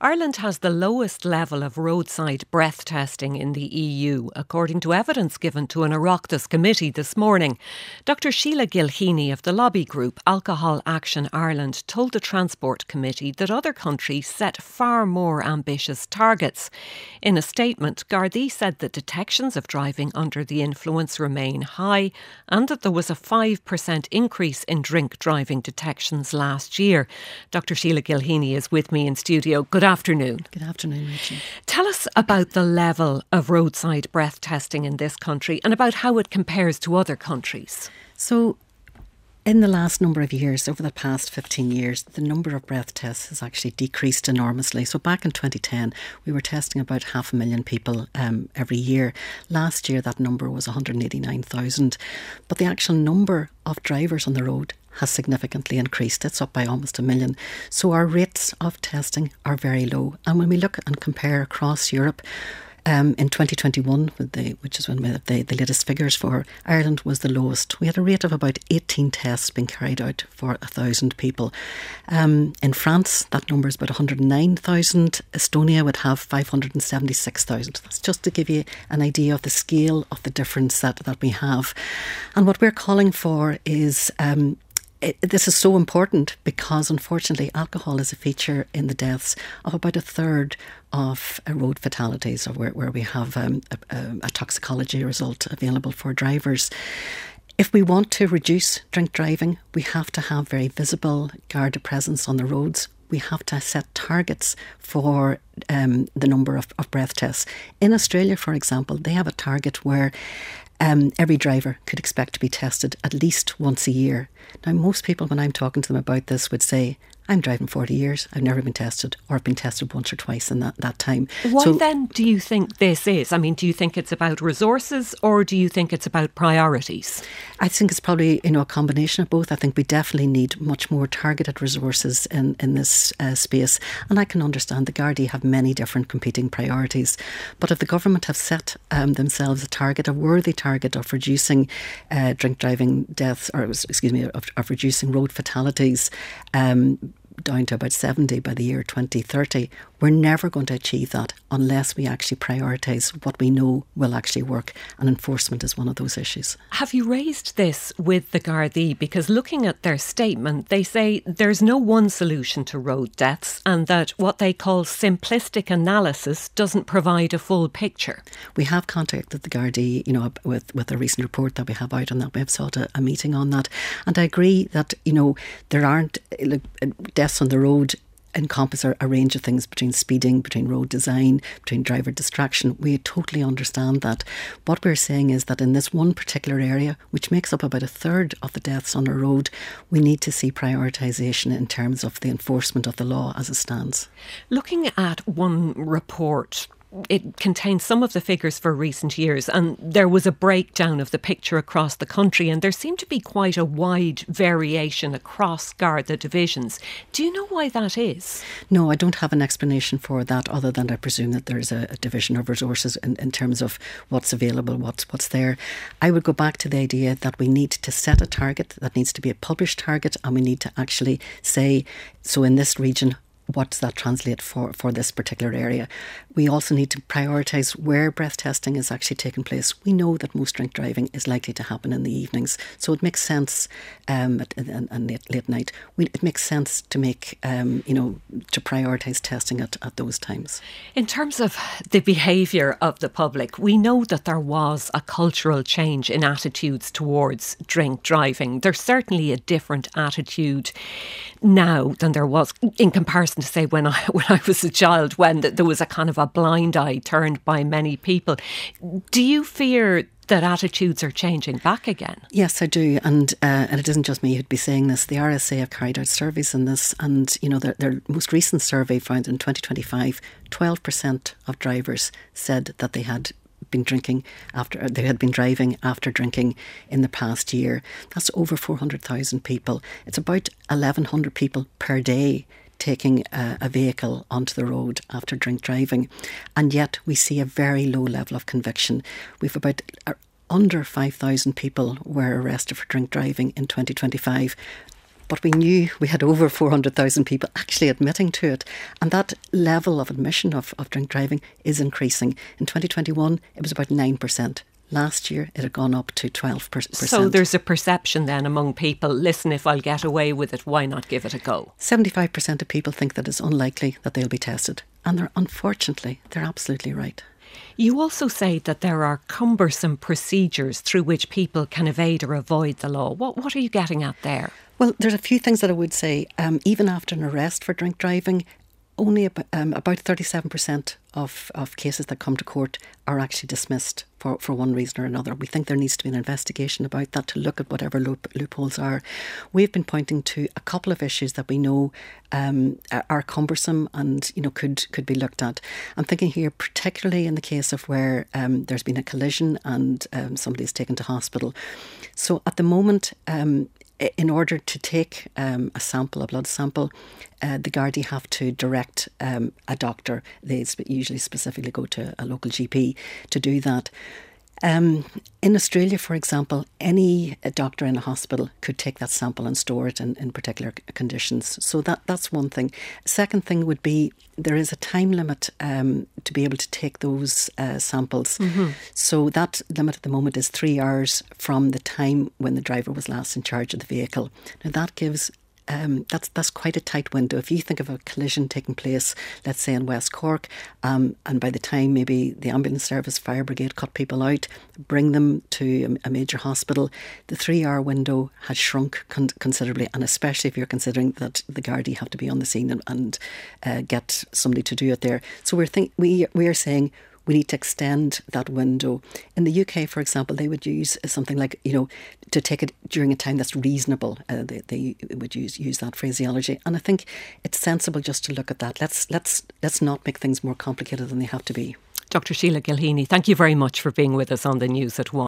Ireland has the lowest level of roadside breath testing in the EU, according to evidence given to an Oireachtas committee this morning. Dr Sheila Gilheany of the lobby group Alcohol Action Ireland told the Transport Committee that other countries set far more ambitious targets. In a statement, Gardaí said that detections of driving under the influence remain high and that there was a 5% increase in drink driving detections last year. Dr Sheila Gilheany is with me in studio. Good afternoon. Good afternoon, Rachel. Tell us about the level of roadside breath testing in this country and about how it compares to other countries. So, in the last number of years, over the past 15 years, the number of breath tests has actually decreased enormously. So back in 2010, we were testing about 500,000 people every year. Last year, that number was 189,000. But the actual number of drivers on the road has significantly increased. It's up by almost 1 million. So our rates of testing are very low. And when we look and compare across Europe, in 2021, which is when we have the latest figures for, Ireland was the lowest. We had a rate of about 18 tests being carried out for 1,000 people. In France, that number is about 109,000. Estonia would have 576,000. That's just to give you an idea of the scale of the difference that we have. And what we're calling for is this is so important because, unfortunately, alcohol is a feature in the deaths of about a third of road fatalities, or where we have a toxicology result available for drivers. If we want to reduce drink driving, we have to have very visible Garda presence on the roads. We have to set targets for the number of breath tests. In Australia, for example, they have a target where every driver could expect to be tested at least once a year. Now, most people, when I'm talking to them about this, would say, I'm driving 40 years, I've never been tested, or I've been tested once or twice in that time. Why then do you think this is? I mean, do you think it's about resources or do you think it's about priorities? I think it's probably a combination of both. I think we definitely need much more targeted resources in this space. And I can understand the Gardaí have many different competing priorities. But if the government have set themselves a worthy target of reducing drink driving deaths, of reducing road fatalities, down to about 70 by the year 2030, we're never going to achieve that unless we actually prioritise what we know will actually work, and enforcement is one of those issues. Have you raised this with the Gardaí? Because looking at their statement, they say there's no one solution to road deaths and that what they call simplistic analysis doesn't provide a full picture. We have contacted the Gardaí, with a recent report that we have out on that. We have sought a meeting on that, and I agree that, there aren't deaths on the road encompass a range of things, between speeding, between road design, between driver distraction. We totally understand that. What we're saying is that in this one particular area, which makes up about a third of the deaths on a road, we need to see prioritisation in terms of the enforcement of the law as it stands. Looking at one report, it contains some of the figures for recent years, and there was a breakdown of the picture across the country, and there seemed to be quite a wide variation across Garda divisions. Do you know why that is? No, I don't have an explanation for that, other than I presume that there's a division of resources in terms of what's available, what's there. I would go back to the idea that we need to set a target that needs to be a published target, and we need to actually say, so in this region, what does that translate for this particular area? We also need to prioritise where breath testing is actually taking place. We know that most drink driving is likely to happen in the evenings, so it makes sense, and late night. It makes sense to make, to prioritise testing at those times. In terms of the behaviour of the public, we know that there was a cultural change in attitudes towards drink driving. There's certainly a different attitude now than there was in comparison to, say, when I was a child, when there was a kind of a blind eye turned by many people. Do you fear that attitudes are changing back again? Yes, I do, and it isn't just me who'd be saying this. The RSA have carried out surveys in this, and their most recent survey found in 2025, 12% of drivers said that they had been driving after drinking in the past year. That's over 400,000 people. It's about 1,100 people per day taking a vehicle onto the road after drink driving, and yet we see a very low level of conviction. We've about under 5,000 people were arrested for drink driving in 2025. but we knew we had over 400,000 people actually admitting to it. And that level of admission of drink driving is increasing. In 2021, it was about 9%. Last year, it had gone up to 12%. So there's a perception then among people, listen, if I'll get away with it, why not give it a go? 75% of people think that it's unlikely that they'll be tested. And unfortunately, they're absolutely right. You also say that there are cumbersome procedures through which people can evade or avoid the law. What are you getting at there? Well, there's a few things that I would say. Even after an arrest for drink driving, only about 37% of cases that come to court are actually dismissed for one reason or another. We think there needs to be an investigation about that to look at whatever loopholes are. We've been pointing to a couple of issues that we know are cumbersome and could be looked at. I'm thinking here particularly in the case of where there's been a collision and somebody's taken to hospital. So at the moment, in order to take a blood sample, the Gardaí have to direct a doctor. They usually specifically go to a local GP to do that. In Australia, for example, any doctor in a hospital could take that sample and store it in particular conditions. So that's one thing. Second thing would be there is a time limit to be able to take those samples. Mm-hmm. So that limit at the moment is 3 hours from the time when the driver was last in charge of the vehicle. Now that gives that's quite a tight window. If you think of a collision taking place, let's say in West Cork, and by the time maybe the ambulance service, fire brigade cut people out, bring them to a major hospital, the 3 hour window has shrunk considerably, and especially if you're considering that the Gardaí have to be on the scene and get somebody to do it there. So we are saying we need to extend that window. In the UK, for example, they would use something like, to take it during a time that's reasonable. They would use that phraseology. And I think it's sensible just to look at that. Let's not make things more complicated than they have to be. Dr. Sheila Gilheeney, thank you very much for being with us on the News at 1.